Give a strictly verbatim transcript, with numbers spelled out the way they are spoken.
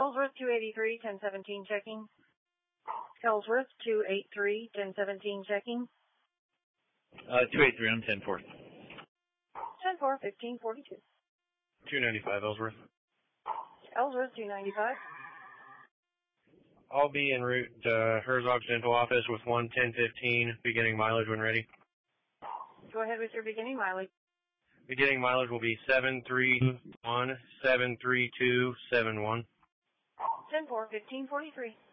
Ellsworth two eighty-three, ten seventeen checking. Ellsworth two eighty-three, ten seventeen checking. Uh, two eighty-three, I'm ten four. ten four, fifteen forty-two. two ninety-five, Ellsworth. Ellsworth two ninety-five. I'll be en route to Herzog's dental office with one ten fifteen, beginning mileage when ready. Go ahead with your beginning mileage. Beginning mileage will be seven three one, seven three two seven one. ten four, fifteen forty-three.